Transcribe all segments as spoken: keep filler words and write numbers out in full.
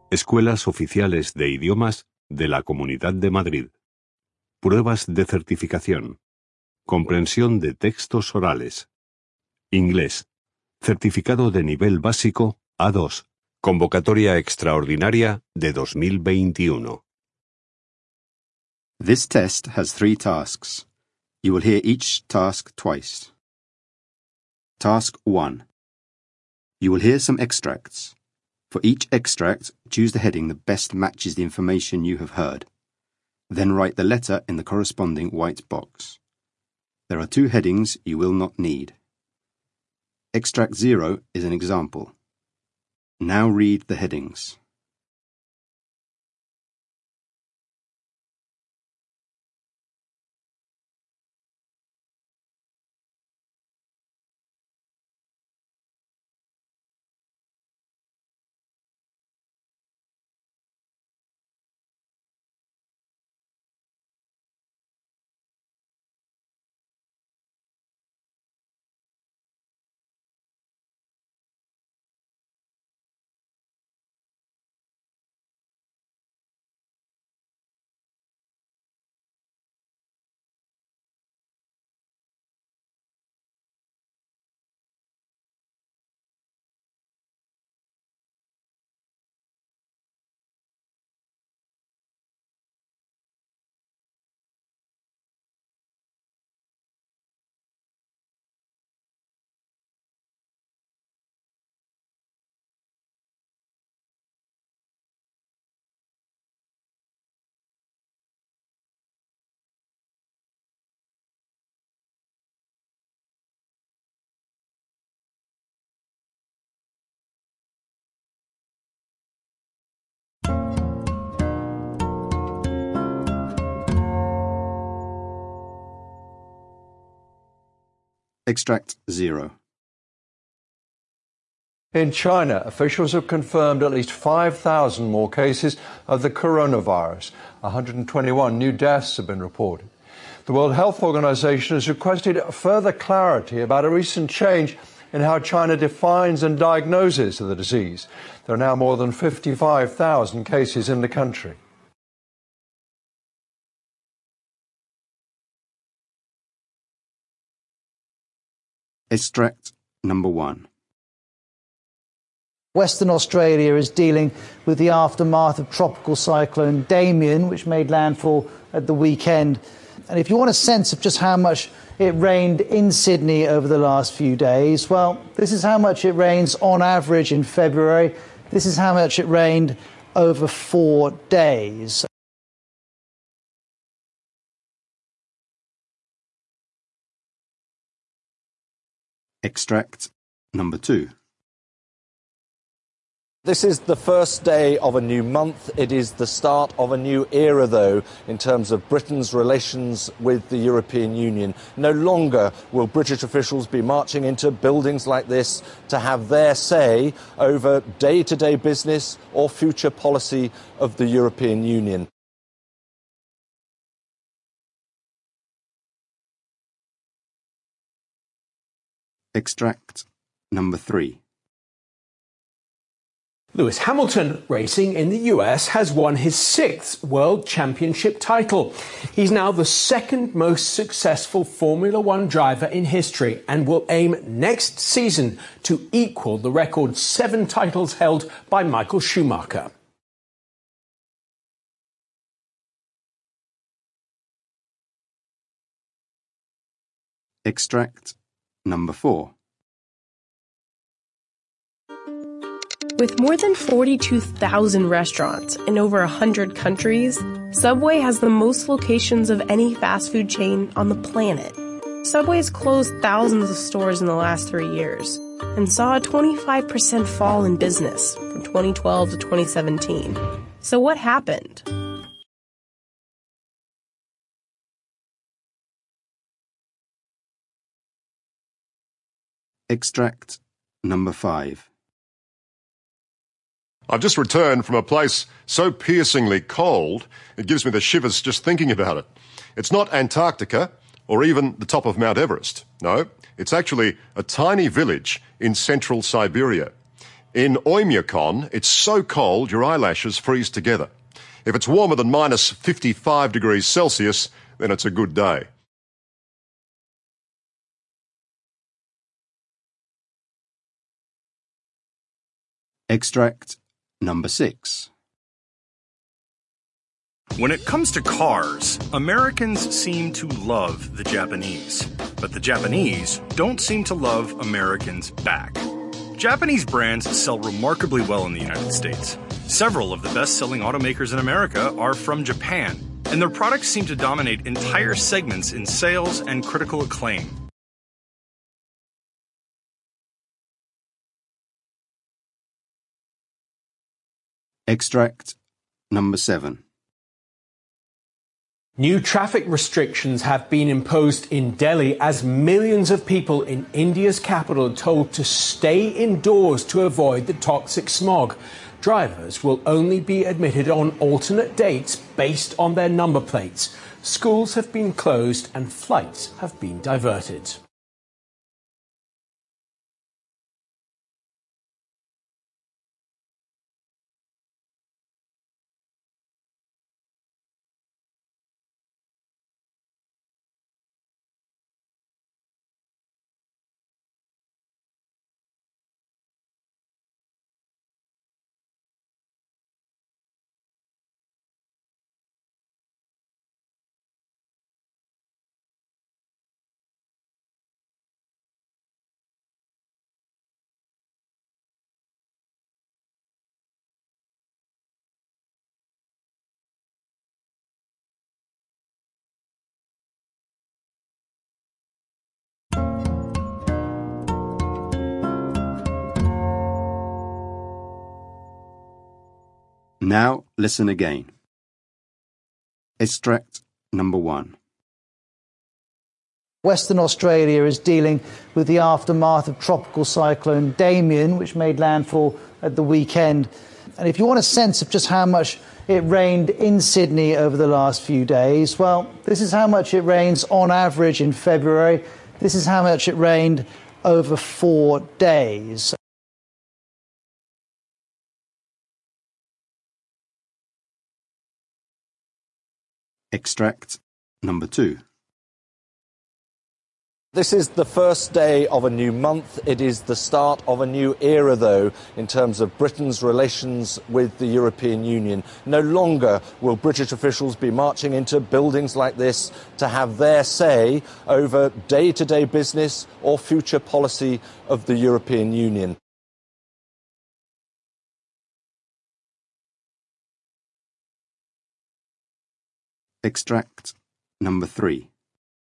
Escuelas Oficiales de Idiomas de la Comunidad de Madrid. Pruebas de certificación. Comprensión de textos orales. Inglés. Certificado de nivel básico A dos. Convocatoria extraordinaria de dos mil veintiuno. This test has three tasks. You will hear each task twice. Task one. You will hear some extracts. For each extract, choose the heading that best matches the information you have heard. Then write the letter in the corresponding white box. There are two headings you will not need. Extract zero is an example. Now read the headings. Extract zero. In China, officials have confirmed at least five thousand more cases of the coronavirus. one hundred twenty-one new deaths have been reported. The World Health Organization has requested further clarity about a recent change in how China defines and diagnoses the disease. There are now more than fifty-five thousand cases in the country. Extract number one. Western Australia is dealing with the aftermath of tropical cyclone Damien, which made landfall at the weekend. And if you want a sense of just how much it rained in Sydney over the last few days, well, this is how much it rains on average in February. This is how much it rained over four days. Extract number two. This is the first day of a new month. It is the start of a new era, though, in terms of Britain's relations with the European Union. No longer will British officials be marching into buildings like this to have their say over day-to-day business or future policy of the European Union. Extract number three. Lewis Hamilton, racing in the U S, has won his sixth World Championship title. He's now the second most successful Formula One driver in history and will aim next season to equal the record seven titles held by Michael Schumacher. Extract number four. With more than forty-two thousand restaurants in over one hundred countries, Subway has the most locations of any fast food chain on the planet. Subway has closed thousands of stores in the last three years and saw a twenty-five percent fall in business from twenty twelve to twenty seventeen. So what happened? Extract number five. I've just returned from a place so piercingly cold, it gives me the shivers just thinking about it. It's not Antarctica or even the top of Mount Everest. No, it's actually a tiny village in central Siberia. In Oymyakon, it's so cold your eyelashes freeze together. If it's warmer than minus fifty-five degrees Celsius, then it's a good day. Extract number six. When it comes to cars, Americans seem to love the Japanese, but the Japanese don't seem to love Americans back. Japanese brands sell remarkably well in the United States. Several of the best-selling automakers in America are from Japan, and their products seem to dominate entire segments in sales and critical acclaim. Extract number seven. New traffic restrictions have been imposed in Delhi as millions of people in India's capital are told to stay indoors to avoid the toxic smog. Drivers will only be admitted on alternate dates based on their number plates. Schools have been closed and flights have been diverted. Now listen again. Extract number one. Western Australia is dealing with the aftermath of tropical cyclone Damien, which made landfall at the weekend. And if you want a sense of just how much it rained in Sydney over the last few days, well, this is how much it rains on average in February. This is how much it rained over four days. Extract number two. This is the first day of a new month. It is the start of a new era, though, in terms of Britain's relations with the European Union. No longer will British officials be marching into buildings like this to have their say over day-to-day business or future policy of the European Union. Extract number three.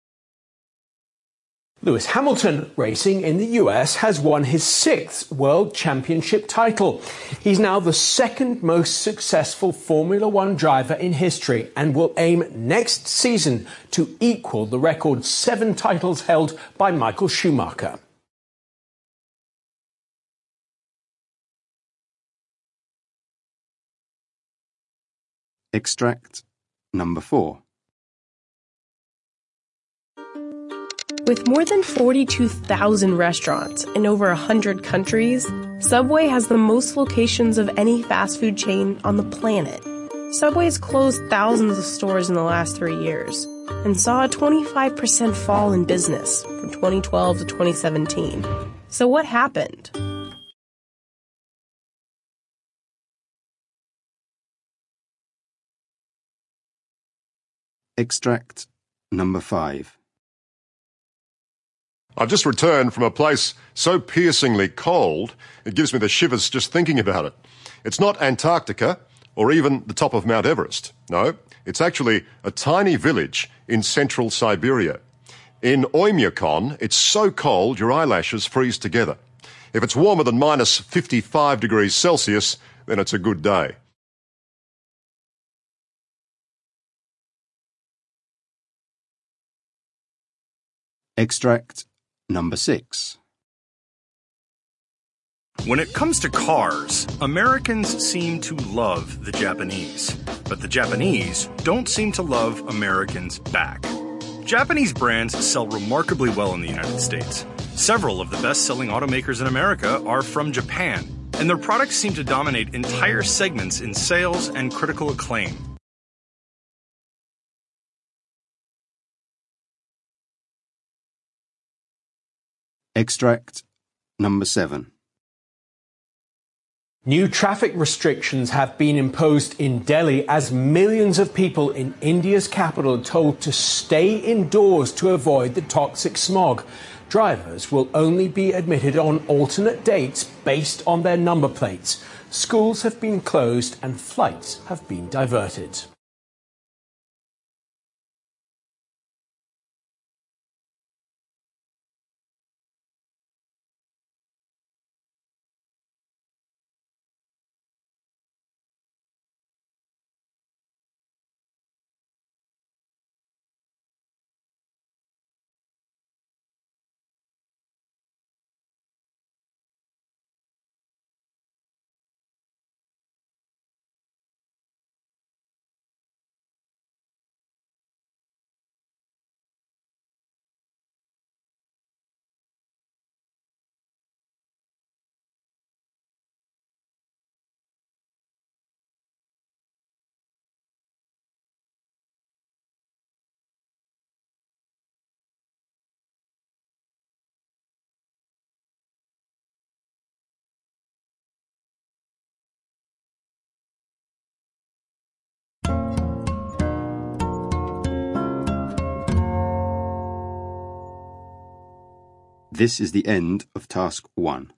Lewis Hamilton Racing in the U S has won his sixth World Championship title. He's now the second most successful Formula One driver in history and will aim next season to equal the record seven titles held by Michael Schumacher. Extract number four. With more than forty-two thousand restaurants in over one hundred countries, Subway has the most locations of any fast food chain on the planet. Subway's closed thousands of stores in the last three years and saw a twenty-five percent fall in business from twenty twelve to twenty seventeen. So what happened? Extract number five. I've just returned from a place so piercingly cold, it gives me the shivers just thinking about it. It's not Antarctica or even the top of Mount Everest. No, it's actually a tiny village in central Siberia. In Oymyakon, it's so cold your eyelashes freeze together. If it's warmer than minus fifty-five degrees Celsius, then it's a good day. Extract number six. When it comes to cars, Americans seem to love the Japanese, but the Japanese don't seem to love Americans back. Japanese brands sell remarkably well in the United States. Several of the best-selling automakers in America are from Japan, and their products seem to dominate entire segments in sales and critical acclaim. Extract number seven. New traffic restrictions have been imposed in Delhi as millions of people in India's capital are told to stay indoors to avoid the toxic smog. Drivers will only be admitted on alternate dates based on their number plates. Schools have been closed and flights have been diverted. This is the end of task one.